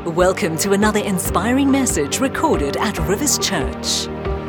Welcome to another inspiring message recorded at Rivers Church.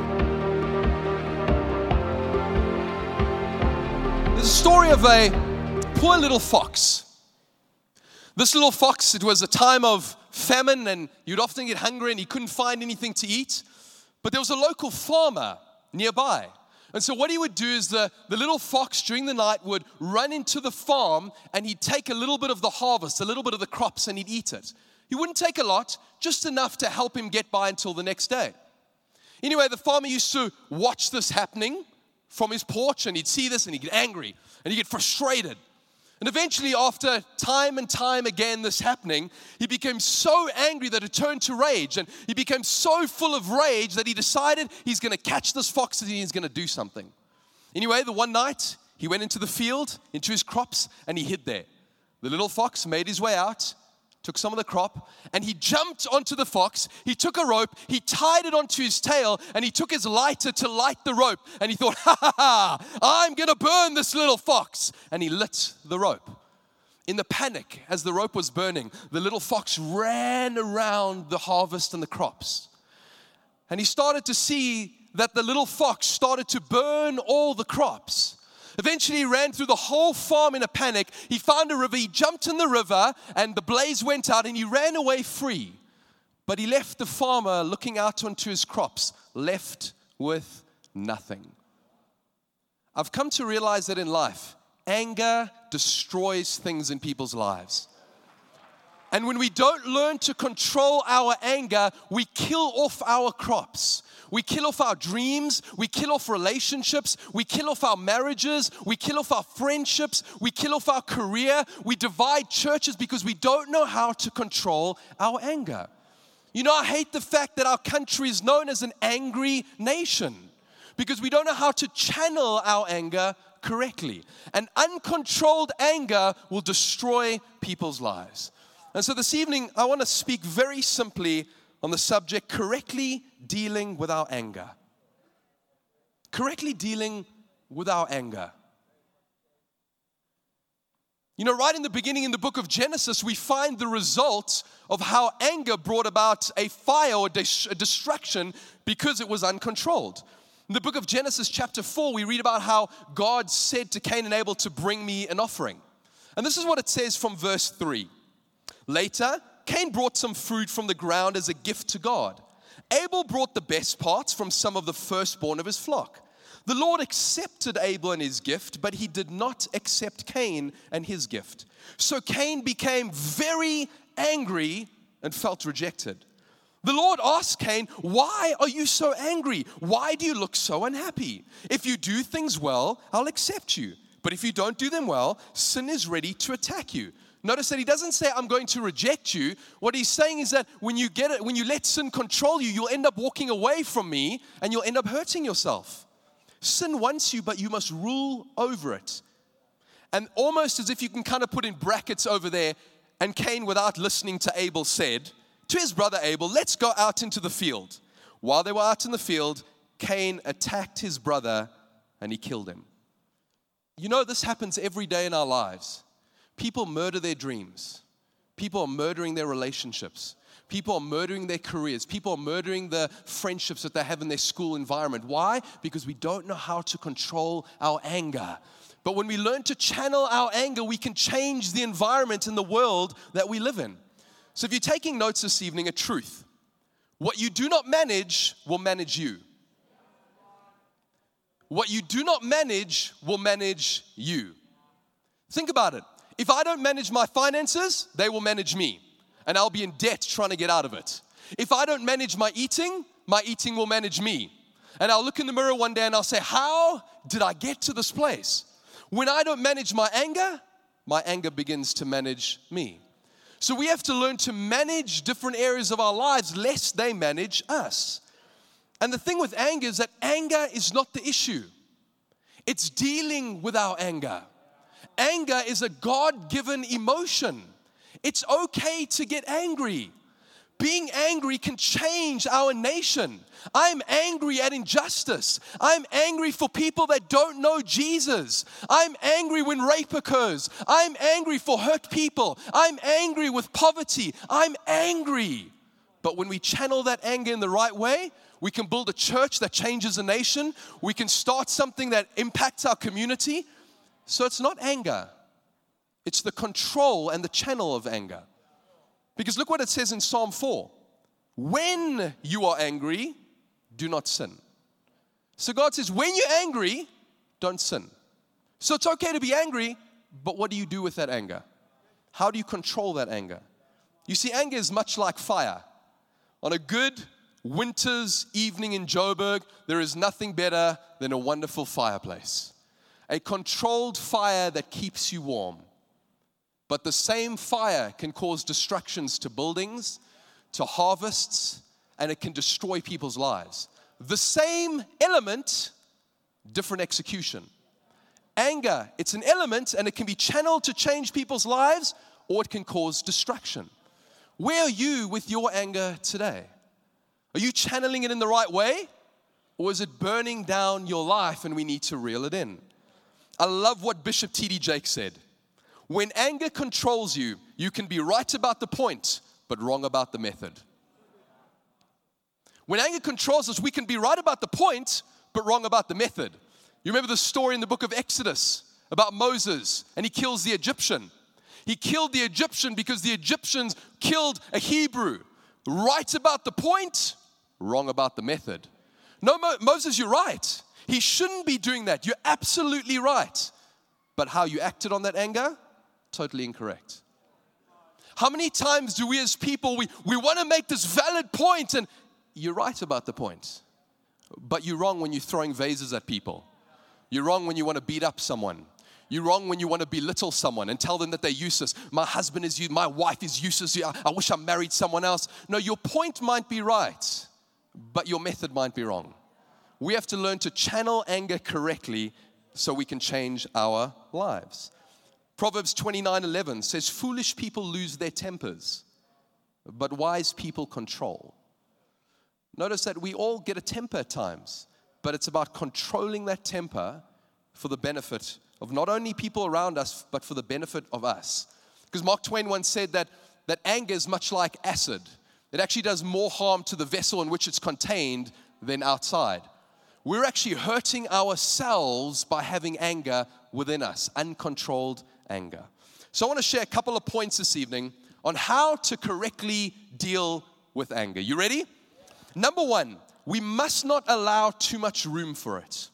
There's a story of a poor little fox. This little fox, it was a time of famine and you'd often get hungry and he couldn't find anything to eat. But there was a local farmer nearby. And so what he would do is the little fox during the night would run into the farm and he'd take a little bit of the harvest, a little bit of the crops, and he'd eat it. He wouldn't take a lot, just enough to help him get by until the next day. Anyway, the farmer used to watch this happening from his porch, and he'd see this and he'd get angry and he'd get frustrated. And eventually, after time and time again this happening, he became so angry that it turned to rage. And he became so full of rage that he decided he's going to catch this fox and he's going to do something. Anyway, the one night, he went into the field, into his crops, and he hid there. The little fox made his way out, took some of the crop, and he jumped onto the fox. He took a rope, he tied it onto his tail, and he took his lighter to light the rope. And he thought, I'm going to burn this little fox. And he lit the rope. In the panic, as the rope was burning, the little fox ran around the harvest and the crops. And he started to see that the little fox started to burn all the crops. Eventually, he ran through the whole farm in a panic. He found a river, he jumped in the river, and the blaze went out, and he ran away free. But he left the farmer looking out onto his crops, left with nothing. I've come to realize that in life, anger destroys things in people's lives. And when we don't learn to control our anger, we kill off our crops. We kill off our dreams, we kill off relationships, we kill off our marriages, we kill off our friendships, we kill off our career, we divide churches because we don't know how to control our anger. You know, I hate the fact that our country is known as an angry nation because we don't know how to channel our anger correctly. And uncontrolled anger will destroy people's lives. And so this evening, I want to speak very simply on the subject, correctly dealing with our anger. Correctly dealing with our anger. You know, right in the beginning in the book of Genesis, we find the result of how anger brought about a fire or a destruction because it was uncontrolled. In the book of Genesis chapter 4, we read about how God said to Cain and Abel to bring me an offering. And this is what it says from verse 3. Later, Cain brought some fruit from the ground as a gift to God. Abel brought the best parts from some of the firstborn of his flock. The Lord accepted Abel and his gift, but he did not accept Cain and his gift. So Cain became very angry and felt rejected. The Lord asked Cain, "Why are you so angry? Why do you look so unhappy? If you do things well, I'll accept you. But if you don't do them well, sin is ready to attack you." Notice that he doesn't say, I'm going to reject you. What he's saying is that when you let sin control you, you'll end up walking away from me and you'll end up hurting yourself. Sin wants you, but you must rule over it. And almost as if you can kind of put in brackets over there, and Cain, without listening to Abel, said to his brother Abel, let's go out into the field. While they were out in the field, Cain attacked his brother and he killed him. You know, this happens every day in our lives. People murder their dreams. People are murdering their relationships. People are murdering their careers. People are murdering the friendships that they have in their school environment. Why? Because we don't know how to control our anger. But when we learn to channel our anger, we can change the environment in the world that we live in. So if you're taking notes this evening, a truth. What you do not manage will manage you. What you do not manage will manage you. Think about it. If I don't manage my finances, they will manage me. And I'll be in debt trying to get out of it. If I don't manage my eating will manage me. And I'll look in the mirror one day and I'll say, how did I get to this place? When I don't manage my anger begins to manage me. So we have to learn to manage different areas of our lives lest they manage us. And the thing with anger is that anger is not the issue. It's dealing with our anger. Anger is a God-given emotion. It's okay to get angry. being angry can change our nation. I'm angry at injustice. I'm angry for people that don't know Jesus. I'm angry when rape occurs. I'm angry for hurt people. I'm angry with poverty. I'm angry. But when we channel that anger in the right way, we can build a church that changes a nation. We can start something that impacts our community. So it's not anger. It's the control and the channel of anger. Because look what it says in Psalm 4. When you are angry, do not sin. So God says, when you're angry, don't sin. So it's okay to be angry, but what do you do with that anger? How do you control that anger? You see, anger is much like fire. On a good winter's evening in Joburg, there is nothing better than a wonderful fireplace. A controlled fire that keeps you warm. But the same fire can cause destructions to buildings, to harvests, and it can destroy people's lives. The same element, different execution. Anger, it's an element and it can be channeled to change people's lives, or it can cause destruction. Where are you with your anger today? Are you channeling it in the right way? Or is it burning down your life and we need to reel it in? I love what Bishop T.D. Jakes said. When anger controls you, you can be right about the point, but wrong about the method. When anger controls us, we can be right about the point, but wrong about the method. You remember the story in the book of Exodus about Moses, and he kills the Egyptian. He killed the Egyptian because the Egyptians killed a Hebrew. Right about the point, wrong about the method. No, Moses, you're right. He shouldn't be doing that. You're absolutely right. But how you acted on that anger, totally incorrect. How many times do we as people, we want to make this valid point, and you're right about the point, but you're wrong when you're throwing vases at people. You're wrong when you want to beat up someone. You're wrong when you want to belittle someone and tell them that they're useless. My husband is useless. My wife is useless. I wish I married someone else. No, your point might be right, but your method might be wrong. We have to learn to channel anger correctly so we can change our lives. Proverbs 29:11 says, foolish people lose their tempers, but wise people control. Notice that we all get a temper at times, but it's about controlling that temper for the benefit of not only people around us, but for the benefit of us. Because Mark Twain once said that anger is much like acid. It actually does more harm to the vessel in which it's contained than outside. We're actually hurting ourselves by having anger within us, uncontrolled anger. So I want to share a couple of points this evening on how to correctly deal with anger. You ready? Number one, we must not allow too much room for it.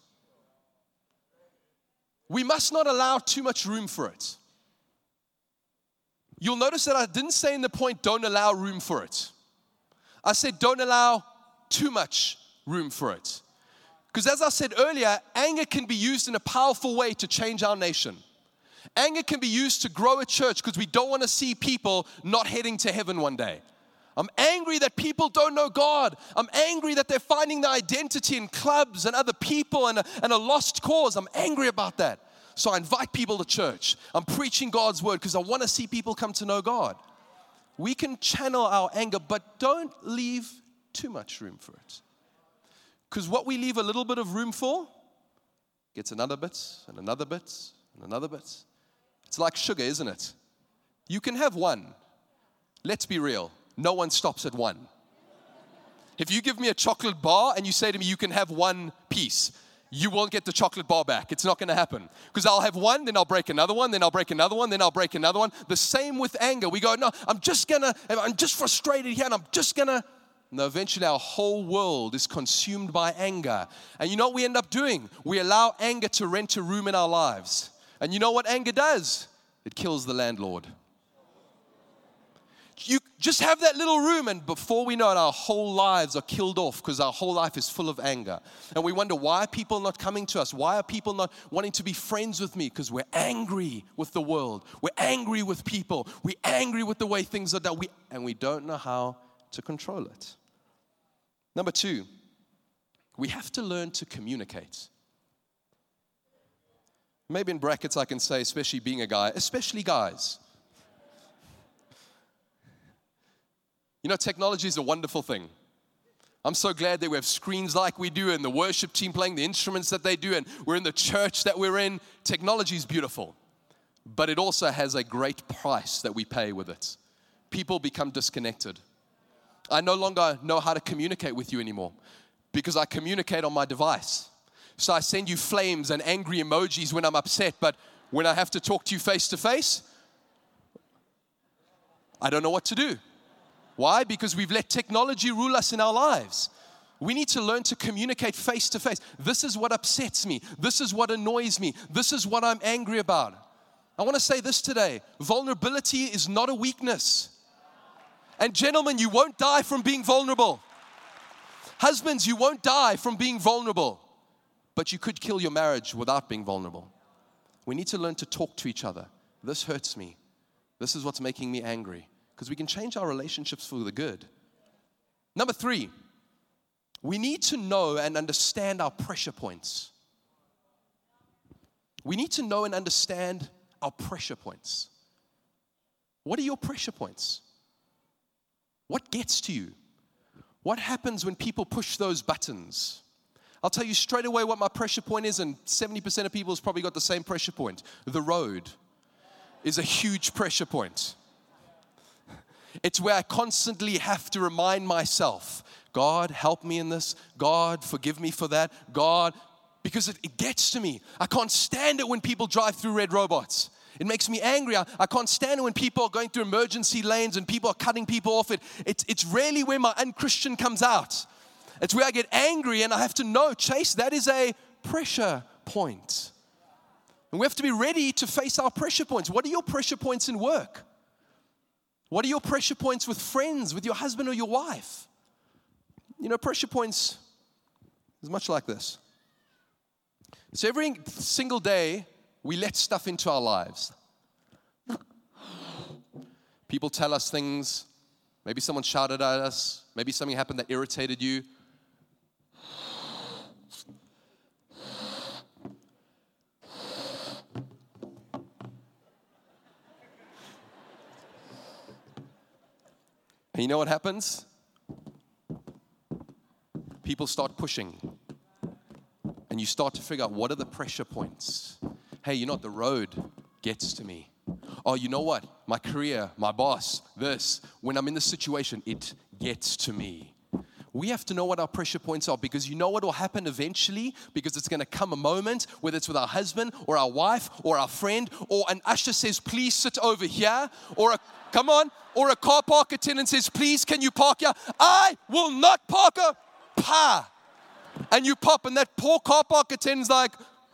We must not allow too much room for it. You'll notice that I didn't say in the point, don't allow room for it. I said, don't allow too much room for it. Because as I said earlier, anger can be used in a powerful way to change our nation. Anger can be used to grow a church because we don't want to see people not heading to heaven one day. I'm angry that people don't know God. I'm angry that they're finding their identity in clubs and other people and a lost cause. I'm angry about that. So I invite people to church. I'm preaching God's word because I want to see people come to know God. We can channel our anger, but don't leave too much room for it. Because what we leave a little bit of room for gets another bit and another bit and another bit. It's like sugar, isn't it? You can have one. Let's be real. No one stops at one. If you give me a chocolate bar and you say to me, you can have one piece, you won't get the chocolate bar back. It's not going to happen. Because I'll have one, then I'll break another one, then I'll break another one, then I'll break another one. The same with anger. We go, no, I'm just frustrated here and I'm just going to. No, eventually our whole world is consumed by anger. And you know what we end up doing? We allow anger to rent a room in our lives. And you know what anger does? It kills the landlord. You just have that little room, and before we know it, our whole lives are killed off because our whole life is full of anger. And we wonder, why are people not coming to us? Why are people not wanting to be friends with me? Because we're angry with the world. We're angry with people. We're angry with the way things are done. And we don't know how to control it. Number two, we have to learn to communicate. Maybe in brackets I can say, especially being a guy, especially guys. You know, technology is a wonderful thing. I'm so glad that we have screens like we do and the worship team playing the instruments that they do and we're in the church that we're in. Technology is beautiful, but it also has a great price that we pay with it. People become disconnected. I no longer know how to communicate with you anymore because I communicate on my device. So I send you flames and angry emojis when I'm upset, but when I have to talk to you face to face, I don't know what to do. Why? Because we've let technology rule us in our lives. We need to learn to communicate face to face. This is what upsets me. This is what annoys me. This is what I'm angry about. I want to say this today. Vulnerability is not a weakness. And gentlemen, you won't die from being vulnerable. Husbands, you won't die from being vulnerable. But you could kill your marriage without being vulnerable. We need to learn to talk to each other. This hurts me. This is what's making me angry. Because we can change our relationships for the good. Number 3, we need to know and understand our pressure points. We need to know and understand our pressure points. What are your pressure points? What gets to you? What happens when people push those buttons? I'll tell you straight away what my pressure point is, and 70% of people has probably got the same pressure point. The road is a huge pressure point. It's where I constantly have to remind myself, God, help me in this. God, forgive me for that. God, because it gets to me. I can't stand it when people drive through red robots. It makes me angry. I can't stand it when people are going through emergency lanes and people are cutting people off. It's rarely where my unchristian comes out. It's where I get angry and I have to know, Chase, that is a pressure point. And we have to be ready to face our pressure points. What are your pressure points in work? What are your pressure points with friends, with your husband or your wife? You know, pressure points is much like this. So every single day, we let stuff into our lives. People tell us things. Maybe someone shouted at us. Maybe something happened that irritated you. And you know what happens? People start pushing. And you start to figure out, what are the pressure points? Hey, you know what? The road gets to me. Oh, you know what? My career, my boss, this. When I'm in this situation, it gets to me. We have to know what our pressure points are, because you know what will happen eventually? Because it's going to come a moment, whether it's with our husband or our wife or our friend, or an usher says, please sit over here, or a car park attendant says, please, can you park here? I will not park a pa. And you pop, and that poor car park attendant's like,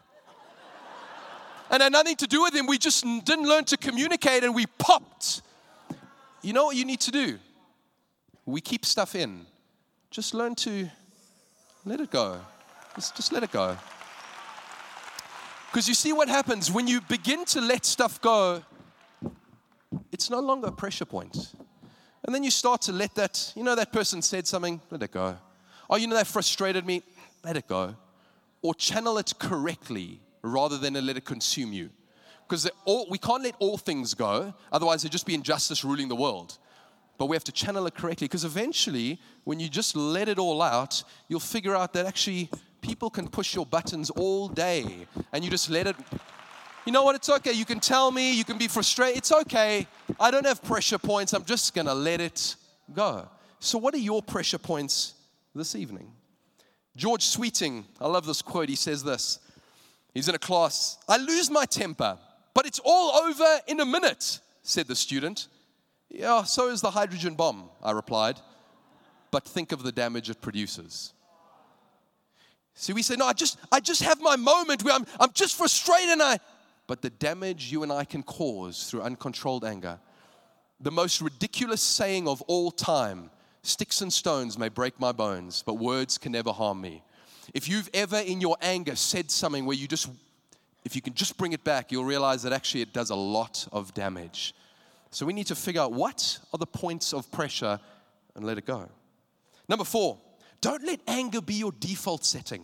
and had nothing to do with him. We just didn't learn to communicate, and we popped. You know what you need to do? We keep stuff in. Just learn to let it go. Just let it go. Because you see what happens when you begin to let stuff go, it's no longer a pressure point. And then you start to let that, you know, that person said something, let it go. Oh, you know, that frustrated me, let it go. Or channel it correctly rather than let it consume you. Because we can't let all things go, otherwise there'd just be injustice ruling the world. But we have to channel it correctly, because eventually, when you just let it all out, you'll figure out that actually people can push your buttons all day, and you just let it. You know what? It's okay. You can tell me. You can be frustrated. It's okay. I don't have pressure points. I'm just going to let it go. So what are your pressure points this evening? George Sweeting, I love this quote. He says this. He's in a class. I lose my temper, but it's all over in a minute, said the student. Yeah, so is the hydrogen bomb, I replied. But think of the damage it produces. See, we say, no, I just have my moment where I'm just frustrated, but the damage you and I can cause through uncontrolled anger. The most ridiculous saying of all time, sticks and stones may break my bones, but words can never harm me. If you've ever in your anger said something where if you can just bring it back, you'll realize that actually it does a lot of damage. So we need to figure out, what are the points of pressure, and let it go. Number 4, don't let anger be your default setting.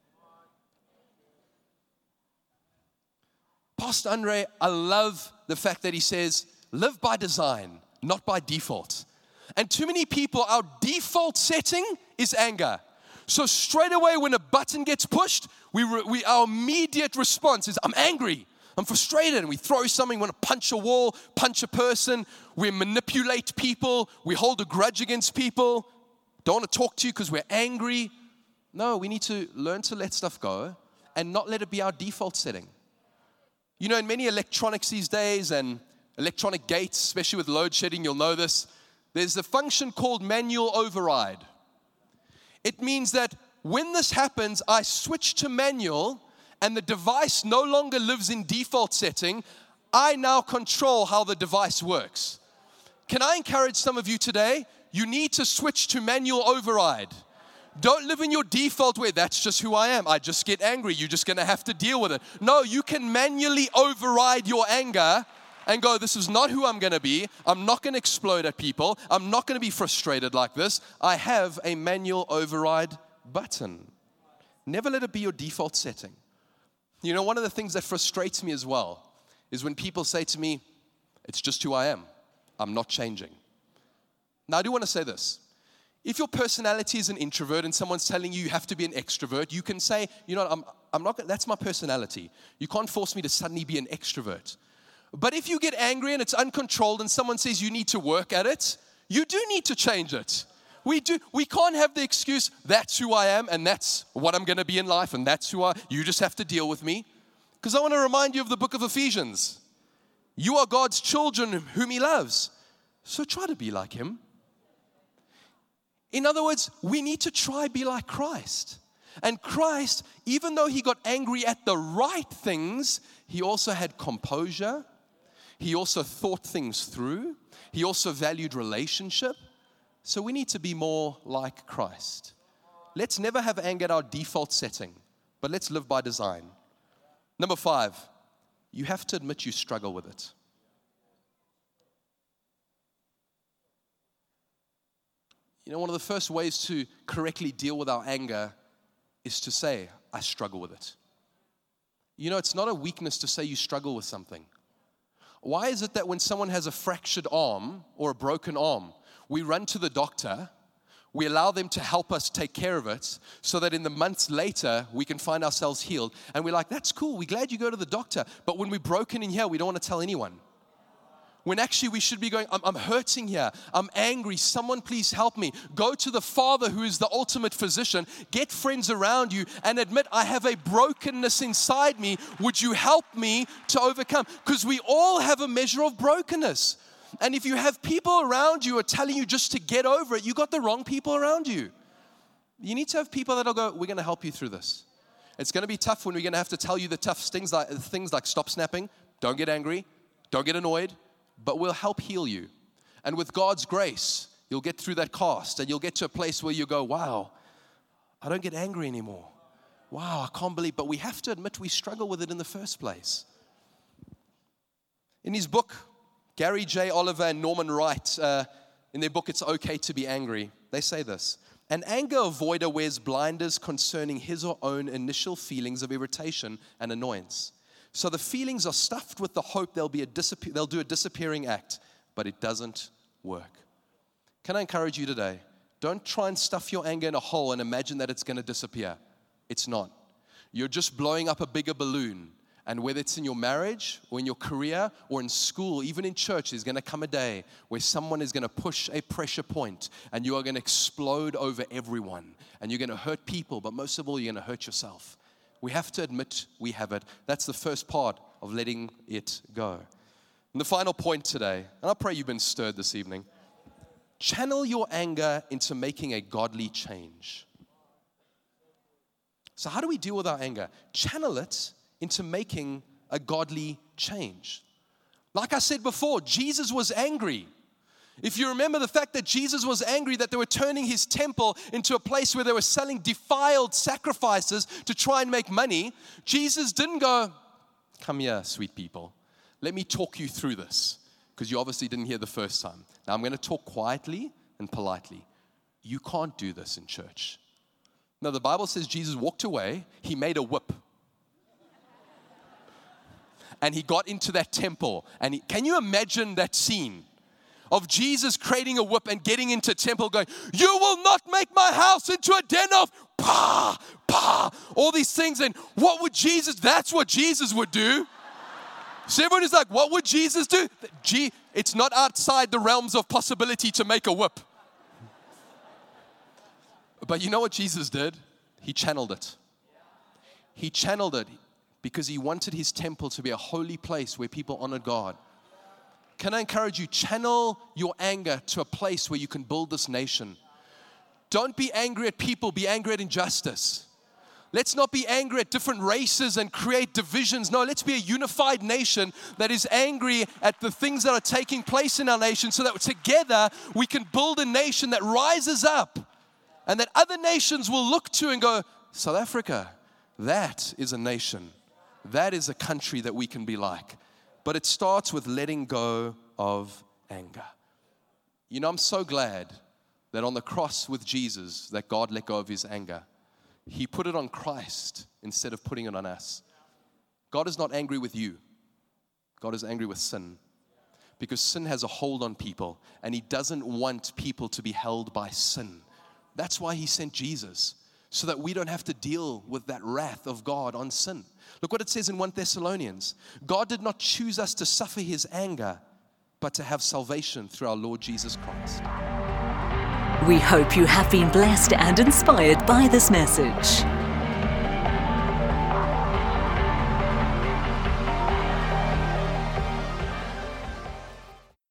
Pastor Andre, I love the fact that he says, live by design, not by default. And too many people, our default setting is anger. So straight away when a button gets pushed, our immediate response is, I'm angry, I'm frustrated, and we throw something, we want to punch a wall, punch a person, we manipulate people, we hold a grudge against people, don't want to talk to you because we're angry. No, we need to learn to let stuff go and not let it be our default setting. You know, in many electronics these days and electronic gates, especially with load shedding, you'll know this, there's a function called manual override. It means that when this happens, I switch to manual and the device no longer lives in default setting. I now control how the device works. Can I encourage some of you today? You need to switch to manual override. Don't live in your default way. That's just who I am. I just get angry. You're just going to have to deal with it. No, you can manually override your anger and go, this is not who I'm going to be. I'm not going to explode at people. I'm not going to be frustrated like this. I have a manual override button. Never let it be your default setting. You know, one of the things that frustrates me as well is when people say to me, it's just who I am. I'm not changing. Now, I do want to say this. If your personality is an introvert and someone's telling you you have to be an extrovert, you can say, you know, I'm not. That's my personality. You can't force me to suddenly be an extrovert. But if you get angry and it's uncontrolled and someone says you need to work at it, you do need to change it. We do. We can't have the excuse, that's who I am and that's what I'm going to be in life and that's you just have to deal with me. Because I want to remind you of the book of Ephesians. You are God's children whom He loves. So try to be like Him. In other words, we need to try be like Christ. And Christ, even though He got angry at the right things, He also had composure. He also thought things through. He also valued relationship. So we need to be more like Christ. Let's never have anger at our default setting, but let's live by design. Number 5, you have to admit you struggle with it. You know, one of the first ways to correctly deal with our anger is to say, I struggle with it. You know, it's not a weakness to say you struggle with something. Why is it that when someone has a fractured arm or a broken arm, we run to the doctor, we allow them to help us take care of it so that in the months later, we can find ourselves healed. And we're like, that's cool, we're glad you go to the doctor. But when we're broken in here, we don't want to tell anyone. When actually we should be going, I'm hurting here, I'm angry, someone please help me. Go to the Father who is the ultimate physician, get friends around you and admit, I have a brokenness inside me, would you help me to overcome? Because we all have a measure of brokenness. And if you have people around you who are telling you just to get over it, you got the wrong people around you. You need to have people that'll go, we're going to help you through this. It's going to be tough when we're going to have to tell you the tough things like stop snapping, don't get angry, don't get annoyed. But we'll help heal you. And with God's grace, you'll get through that cast and you'll get to a place where you go, wow, I don't get angry anymore. Wow, I can't believe, but we have to admit we struggle with it in the first place. In his book, Gary J. Oliver and Norman Wright, in their book, It's Okay to Be Angry, they say this, an anger avoider wears blinders concerning his or own initial feelings of irritation and annoyance. So the feelings are stuffed with the hope they'll do a disappearing act, but it doesn't work. Can I encourage you today? Don't try and stuff your anger in a hole and imagine that it's going to disappear. It's not. You're just blowing up a bigger balloon. And whether it's in your marriage or in your career or in school, even in church, there's going to come a day where someone is going to push a pressure point and you are going to explode over everyone. And you're going to hurt people, but most of all, you're going to hurt yourself. We have to admit we have it. That's the first part of letting it go. And the final point today, and I pray you've been stirred this evening, channel your anger into making a godly change. So how do we deal with our anger? Channel it into making a godly change. Like I said before, Jesus was angry. If you remember the fact that Jesus was angry that they were turning his temple into a place where they were selling defiled sacrifices to try and make money, Jesus didn't go, come here, sweet people. Let me talk you through this. Because you obviously didn't hear the first time. Now I'm going to talk quietly and politely. You can't do this in church. No, the Bible says Jesus walked away. He made a whip. And he got into that temple. And can you imagine that scene? of Jesus creating a whip and getting into temple going, you will not make my house into a den of pa, pa, all these things. And what would Jesus, that's what Jesus would do. So everyone is like, what would Jesus do? It's not outside the realms of possibility to make a whip. But you know what Jesus did? He channeled it. He channeled it because he wanted his temple to be a holy place where people honored God. Can I encourage you, channel your anger to a place where you can build this nation. Don't be angry at people, be angry at injustice. Let's not be angry at different races and create divisions. No, let's be a unified nation that is angry at the things that are taking place in our nation so that together we can build a nation that rises up and that other nations will look to and go, South Africa, that is a nation. That is a country that we can be like. But it starts with letting go of anger. You know, I'm so glad that on the cross with Jesus, that God let go of his anger. He put it on Christ instead of putting it on us. God is not angry with you. God is angry with sin. Because sin has a hold on people, and he doesn't want people to be held by sin. That's why he sent Jesus, so that we don't have to deal with that wrath of God on sin. Look what it says in 1 Thessalonians. God did not choose us to suffer his anger, but to have salvation through our Lord Jesus Christ. We hope you have been blessed and inspired by this message.